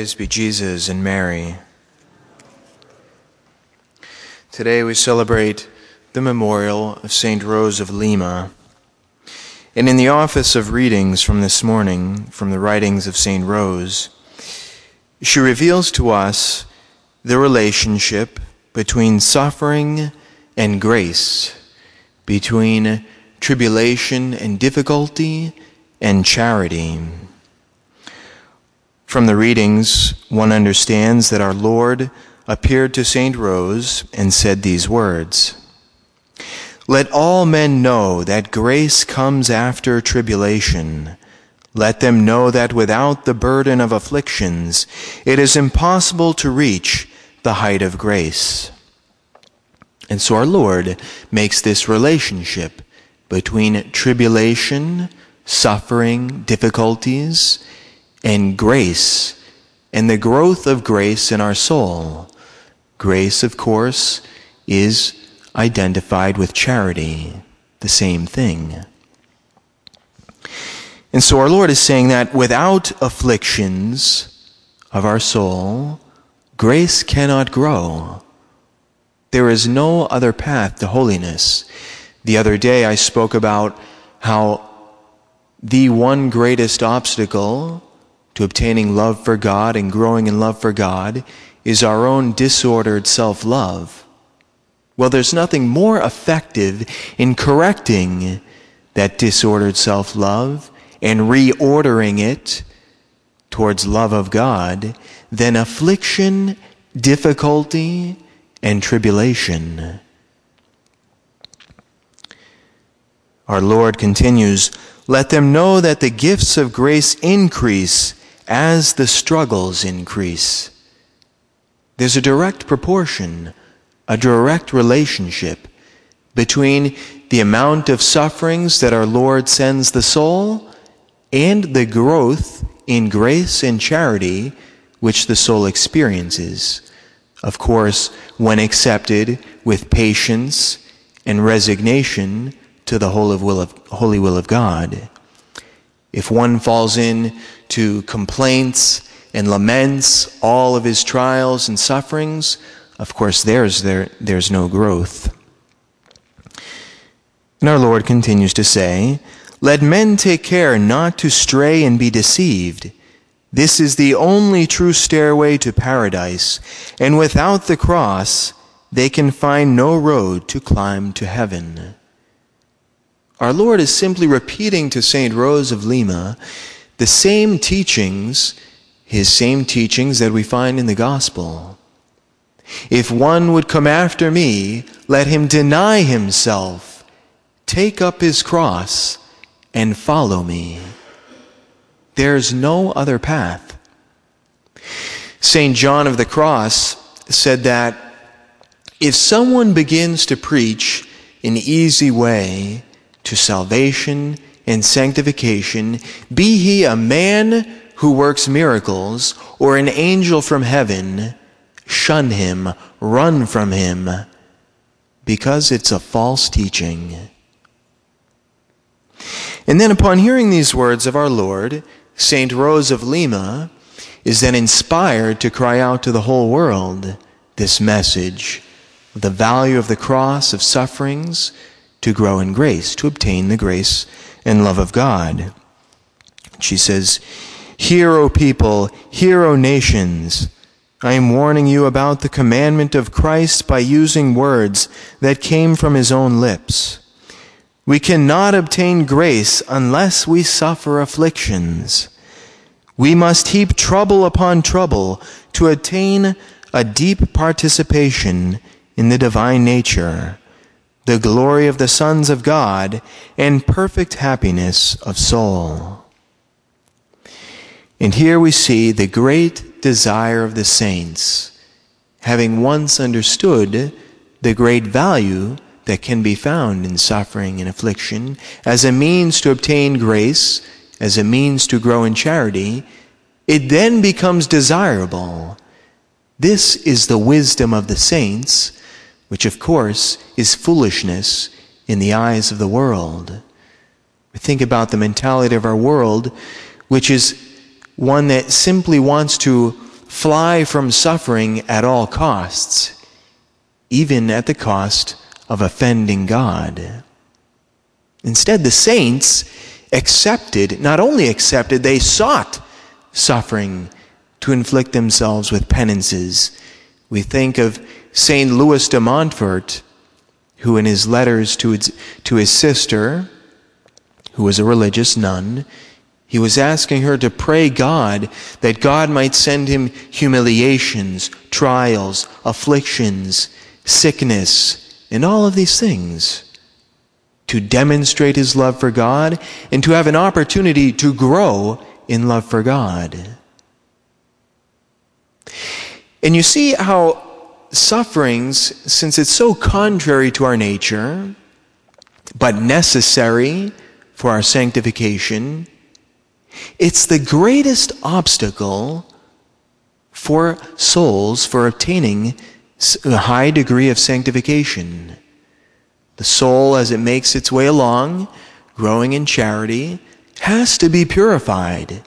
Praise be Jesus and Mary. Today we celebrate the memorial of St. Rose of Lima. And in the office of readings from this morning, from the writings of St. Rose, she reveals to us the relationship between suffering and grace, between tribulation and difficulty and charity. From the readings, one understands that our Lord appeared to St. Rose and said these words: "Let all men know that grace comes after tribulation. Let them know that without the burden of afflictions, it is impossible to reach the height of grace." And so our Lord makes this relationship between tribulation, suffering, difficulties, and grace, and the growth of grace in our soul. Grace, of course, is identified with charity, the same thing. And so our Lord is saying that without afflictions of our soul, grace cannot grow. There is no other path to holiness. The other day I spoke about how the one greatest obstacle to obtaining love for God and growing in love for God is our own disordered self-love. Well, there's nothing more effective in correcting that disordered self-love and reordering it towards love of God than affliction, difficulty, and tribulation. Our Lord continues, "Let them know that the gifts of grace increase as the struggles increase." There's a direct proportion, a direct relationship between the amount of sufferings that our Lord sends the soul and the growth in grace and charity which the soul experiences. Of course, when accepted with patience and resignation to the holy will of God. If one falls into complaints and laments all of his trials and sufferings, of course there's no growth. And our Lord continues to say, "Let men take care not to stray and be deceived. This is the only true stairway to paradise, and without the cross they can find no road to climb to heaven." Our Lord is simply repeating to St. Rose of Lima the same teachings, his same teachings that we find in the gospel. "If one would come after me, let him deny himself, take up his cross, and follow me." There's no other path. St. John of the Cross said that if someone begins to preach an easy way to salvation and sanctification, be he a man who works miracles or an angel from heaven, shun him, run from him, because it's a false teaching. And then upon hearing these words of our Lord, St. Rose of Lima is then inspired to cry out to the whole world this message, the value of the cross, of sufferings, to grow in grace, to obtain the grace and love of God. She says, "Hear, O people, hear, O nations. I am warning you about the commandment of Christ by using words that came from his own lips. We cannot obtain grace unless we suffer afflictions. We must heap trouble upon trouble to attain a deep participation in the divine nature, the glory of the sons of God, and perfect happiness of soul." And here we see the great desire of the saints, having once understood the great value that can be found in suffering and affliction as a means to obtain grace, as a means to grow in charity, it then becomes desirable. This is the wisdom of the saints, which of course is foolishness in the eyes of the world. We think about the mentality of our world, which is one that simply wants to fly from suffering at all costs, even at the cost of offending God. Instead, the saints not only accepted, they sought suffering to inflict themselves with penances. We think of St. Louis de Montfort, who in his letters to his sister, who was a religious nun, he was asking her to pray God that God might send him humiliations, trials, afflictions, sickness, and all of these things to demonstrate his love for God and to have an opportunity to grow in love for God. And you see how sufferings, since it's so contrary to our nature, but necessary for our sanctification, it's the greatest obstacle for souls for obtaining a high degree of sanctification. The soul, as it makes its way along, growing in charity, has to be purified.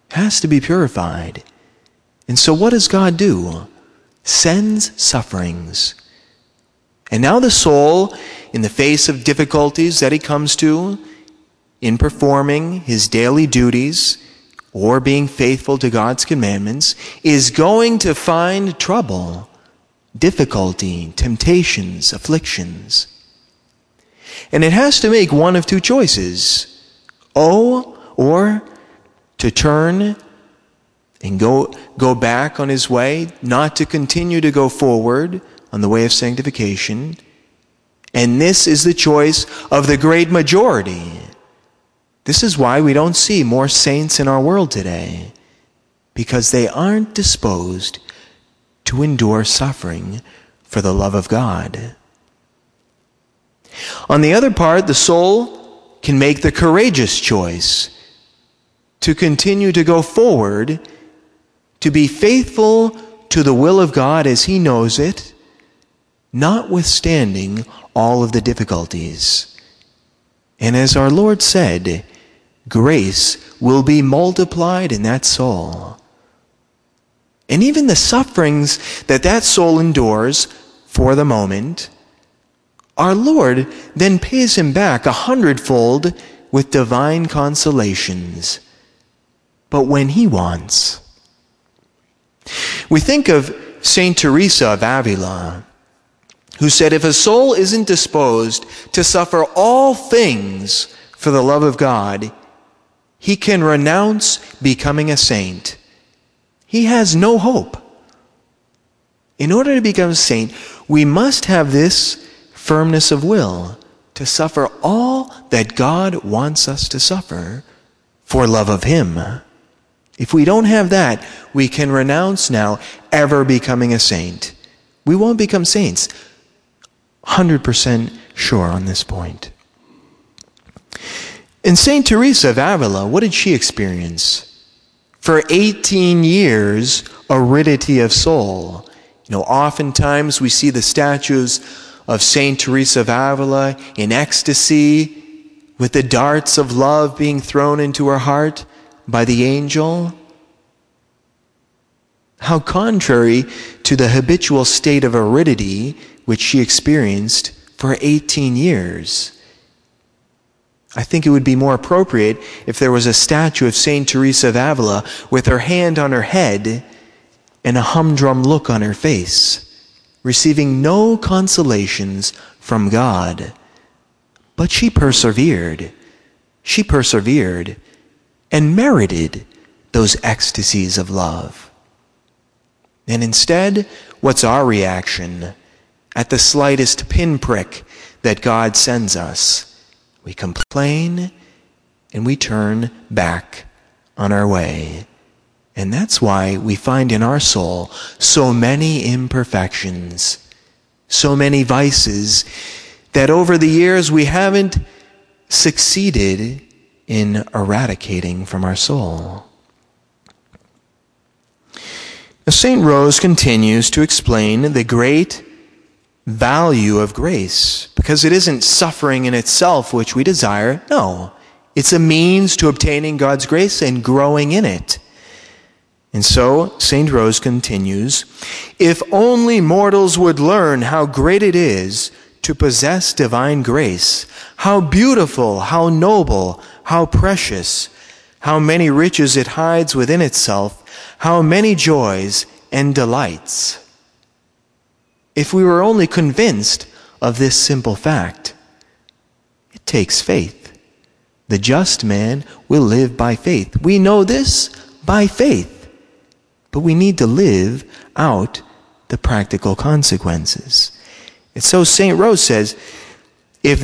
And so what does God do? Sends sufferings. And now the soul, in the face of difficulties that he comes to, in performing his daily duties or being faithful to God's commandments, is going to find trouble, difficulty, temptations, afflictions. And it has to make one of two choices. Or to turn and go back on his way, not to continue to go forward on the way of sanctification. And this is the choice of the great majority. This is why we don't see more saints in our world today, because they aren't disposed to endure suffering for the love of God. On the other part, the soul can make the courageous choice to continue to go forward, to be faithful to the will of God as he knows it, notwithstanding all of the difficulties. And as our Lord said, grace will be multiplied in that soul. And even the sufferings that soul endures for the moment, our Lord then pays him back 100-fold with divine consolations. But when he wants. We think of Saint Teresa of Avila, who said, if a soul isn't disposed to suffer all things for the love of God, he can renounce becoming a saint. He has no hope. In order to become a saint, we must have this firmness of will to suffer all that God wants us to suffer for love of him. If we don't have that, we can renounce now ever becoming a saint. We won't become saints. 100% sure on this point. And Saint Teresa of Avila, what did she experience? For 18 years, aridity of soul. Oftentimes we see the statues of Saint Teresa of Avila in ecstasy, with the darts of love being thrown into her heart by the angel. How contrary to the habitual state of aridity which she experienced for 18 years. I think it would be more appropriate if there was a statue of Saint Teresa of Avila with her hand on her head and a humdrum look on her face, receiving no consolations from God. But she persevered. She persevered and merited those ecstasies of love. And instead, what's our reaction at the slightest pinprick that God sends us? We complain and we turn back on our way. And that's why we find in our soul so many imperfections, so many vices that over the years we haven't succeeded in eradicating from our soul. St. Rose continues to explain the great value of grace, because it isn't suffering in itself which we desire. No, it's a means to obtaining God's grace and growing in it. And so, St. Rose continues, if only mortals would learn how great it is to possess divine grace, how beautiful, how noble, how precious, how many riches it hides within itself, how many joys and delights. If we were only convinced of this simple fact, it takes faith. The just man will live by faith. We know this by faith, but we need to live out the practical consequences. And so St. Rose says, if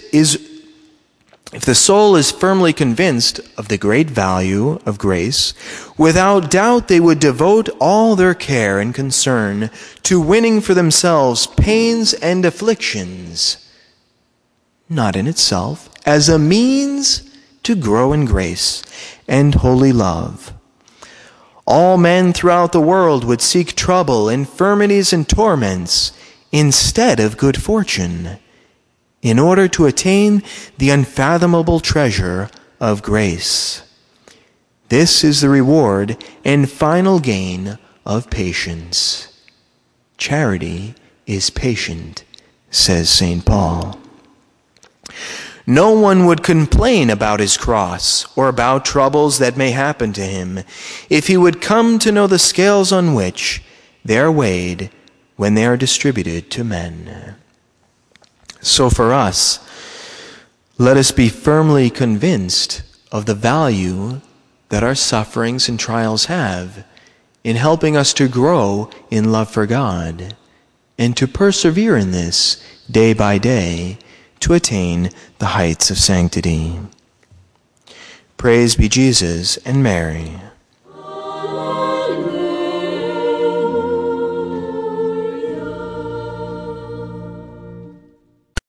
the soul is firmly convinced of the great value of grace, without doubt they would devote all their care and concern to winning for themselves pains and afflictions, not in itself, as a means to grow in grace and holy love. All men throughout the world would seek trouble, infirmities, and torments instead of good fortune, in order to attain the unfathomable treasure of grace. This is the reward and final gain of patience. Charity is patient, says St. Paul. No one would complain about his cross or about troubles that may happen to him if he would come to know the scales on which they are weighed when they are distributed to men. So for us, let us be firmly convinced of the value that our sufferings and trials have in helping us to grow in love for God and to persevere in this day by day to attain the heights of sanctity. Praise be Jesus and Mary.